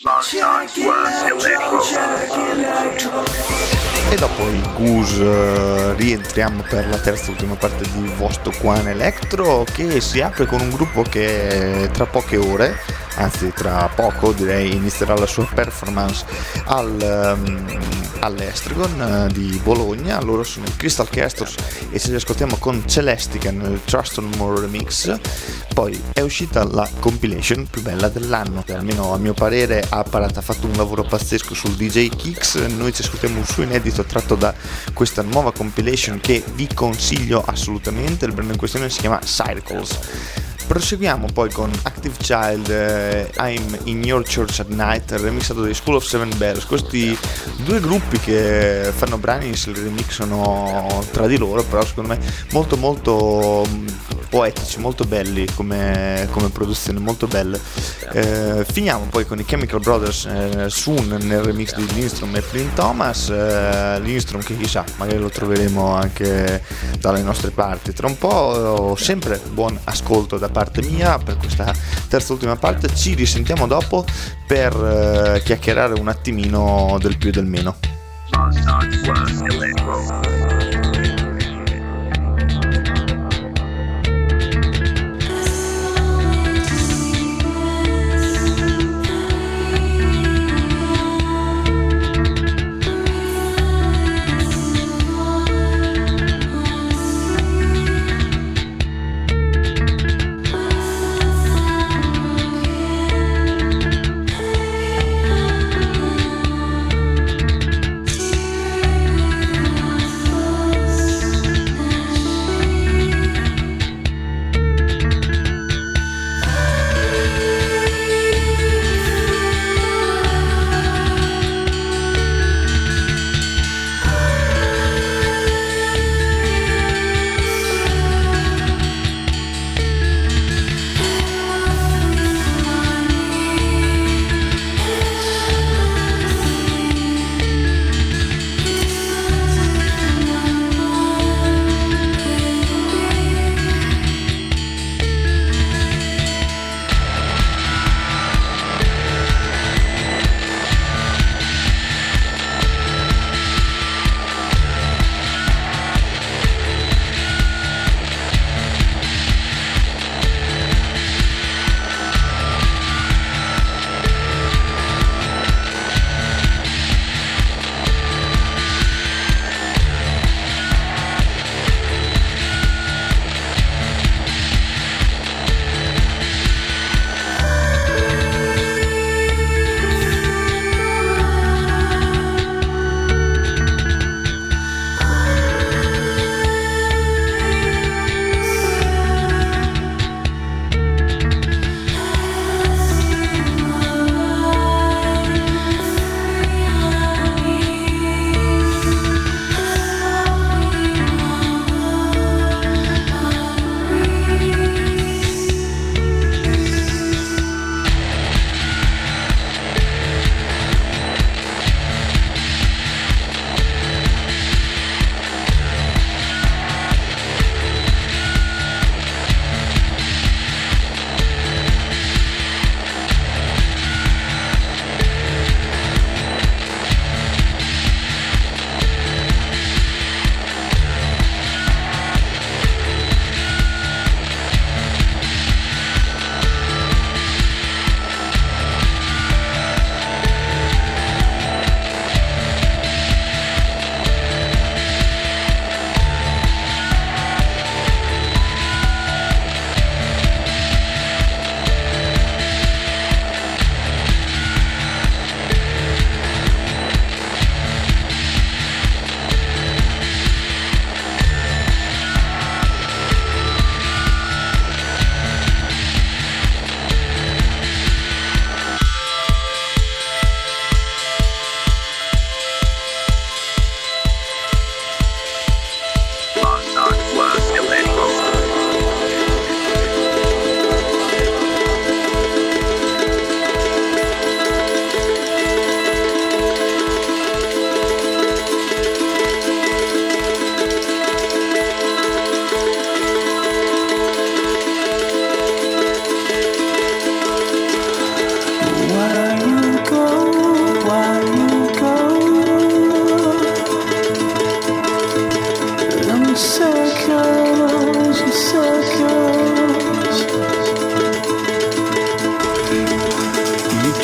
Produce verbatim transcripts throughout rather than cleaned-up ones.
E dopo il Goose eh, rientriamo per la terza e ultima parte di Vostok One Electro, che si apre con un gruppo che tra poche ore, anzi tra poco direi, inizierà la sua performance al, um, all'Estrigon uh, di Bologna. Loro sono i Crystal Castors e ce li ascoltiamo con Celestica nel Trust on More remix. Poi è uscita la compilation più bella dell'anno, che almeno a mio parere ha, parato, ha fatto un lavoro pazzesco sul D J Kicks. Noi ci ascoltiamo un suo inedito tratto da questa nuova compilation che vi consiglio assolutamente. Il brano in questione si chiama Circles. Proseguiamo poi con Active Child, eh, I'm in Your Church at Night, remixato dai School of Seven Bells. Questi due gruppi che fanno brani e se li remixano tra di loro, però secondo me molto molto poetici, molto belli come, come produzione, molto belle. Eh, finiamo poi con i Chemical Brothers, eh, Soon nel remix di Lindstrom e Flynn Thomas. eh, Lindstrom che chissà, magari lo troveremo anche dalle nostre parti tra un po'. Sempre buon ascolto da parte mia per questa terza ultima parte. Ci risentiamo dopo per eh, chiacchierare un attimino del più e del meno.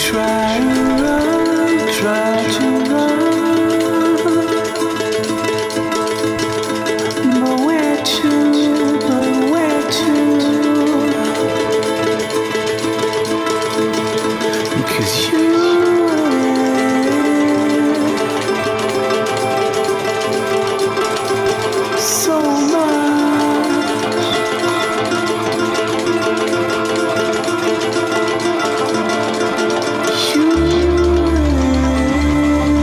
Try to run, try to run, but where to, but where to? 'Cause you so much. You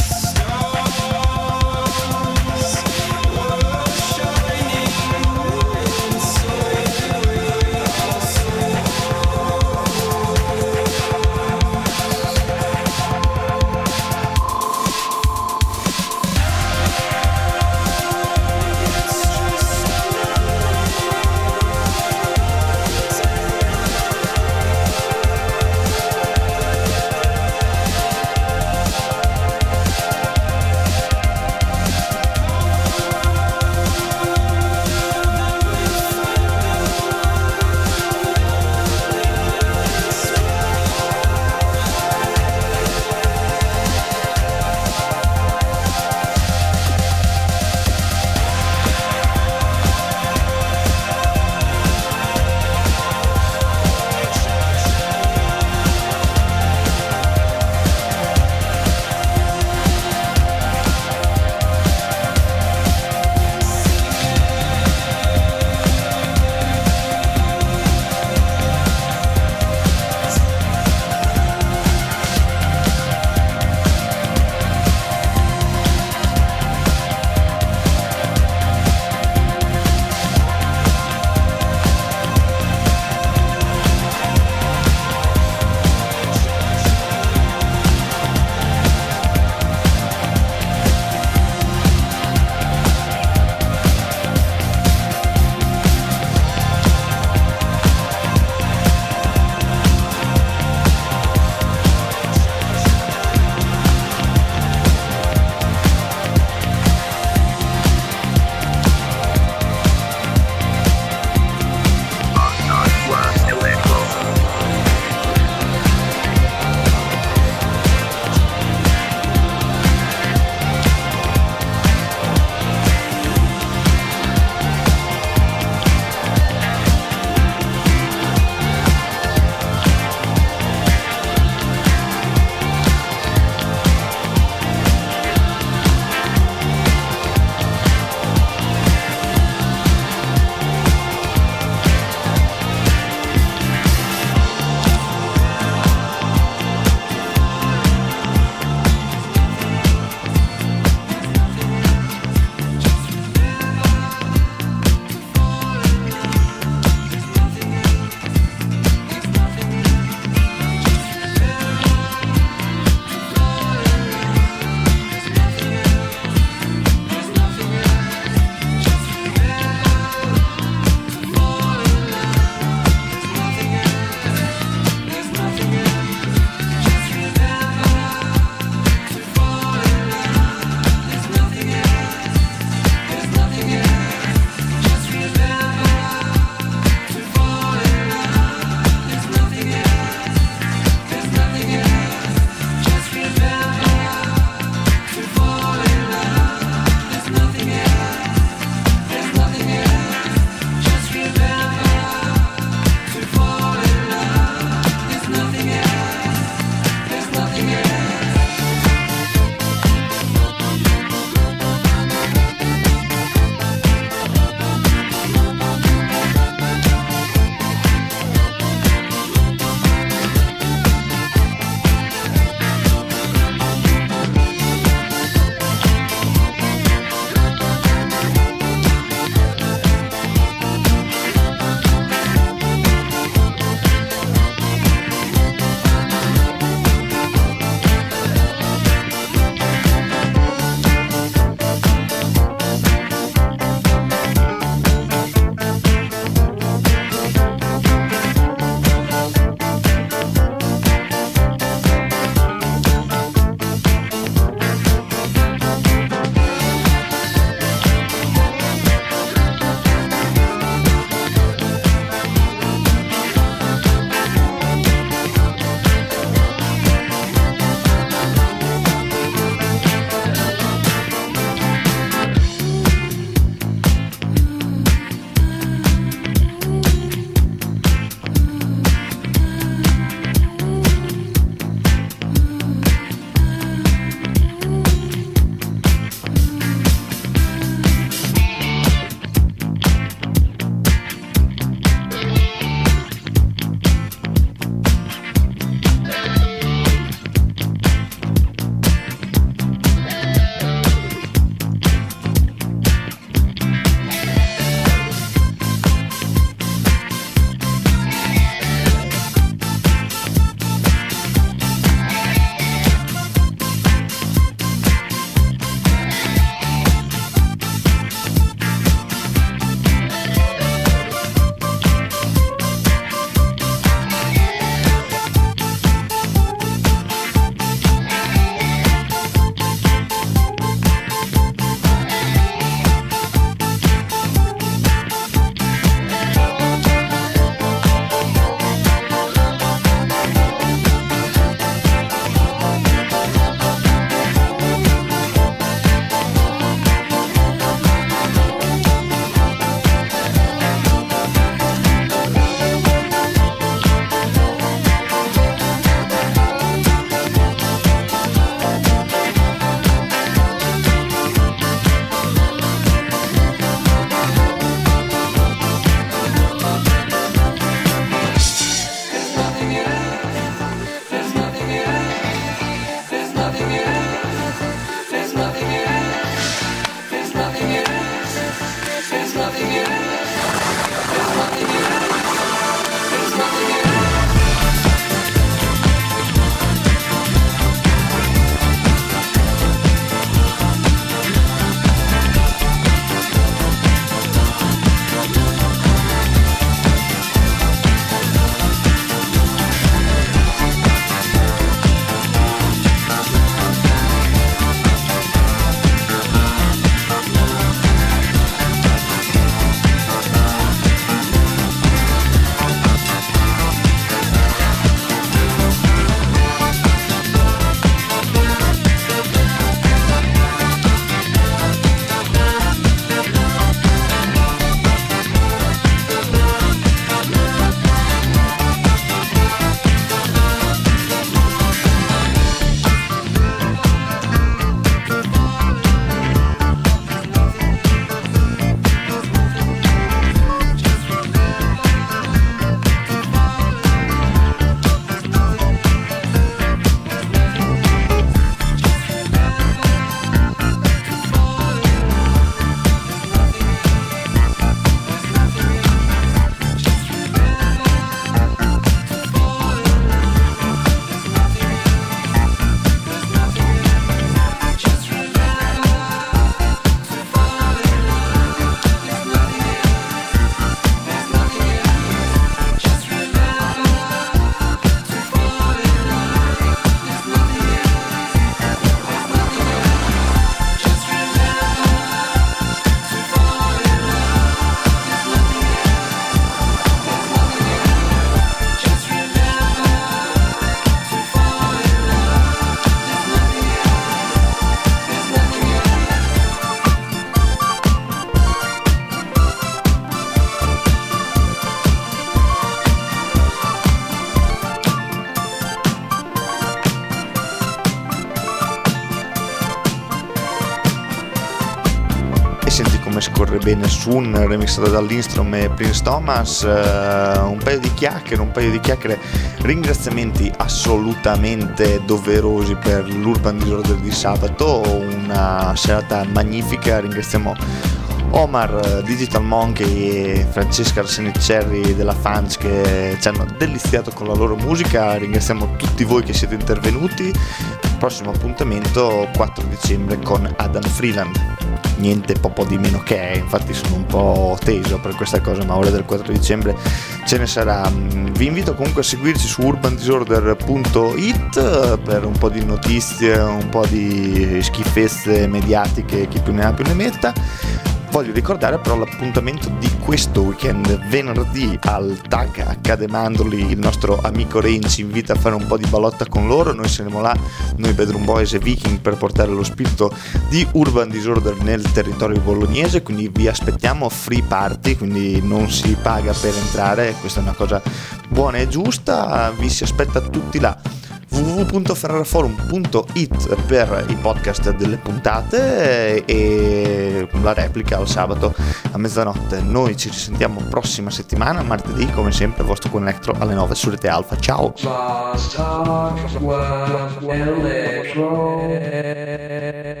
senti come scorre bene Sun, remixato dall'Instrom e Prince Thomas. Uh, un paio di chiacchiere, un paio di chiacchiere, ringraziamenti assolutamente doverosi per l'Urban Disorder di sabato, una serata magnifica. Ringraziamo Omar, Digital Monkey e Francesca Arsenicerri della Fans che ci hanno deliziato con la loro musica. Ringraziamo tutti voi che siete intervenuti. Prossimo appuntamento quattro dicembre con Adam Freeland, niente po' di meno che, infatti sono un po' teso per questa cosa, ma ora del quattro dicembre ce ne sarà. Vi invito comunque a seguirci su urban disorder punto it per un po' di notizie, un po' di schifezze mediatiche, chi più ne ha più ne metta. Voglio ricordare però l'appuntamento di questo weekend, venerdì al T A C Accade Mandorli. Il nostro amico Rain ci invita a fare un po' di ballotta con loro. Noi saremo là, noi Bedroom Boys e Viking, per portare lo spirito di Urban Disorder nel territorio bolognese, quindi vi aspettiamo. Free party, quindi non si paga per entrare, questa è una cosa buona e giusta. Vi si aspetta tutti là. w w w punto ferraraforum punto it per i podcast delle puntate e la replica al sabato a mezzanotte. Noi ci risentiamo prossima settimana, martedì, come sempre, vostro con Electro alle nove su Rete Alfa. Ciao! Just talk, work, electro.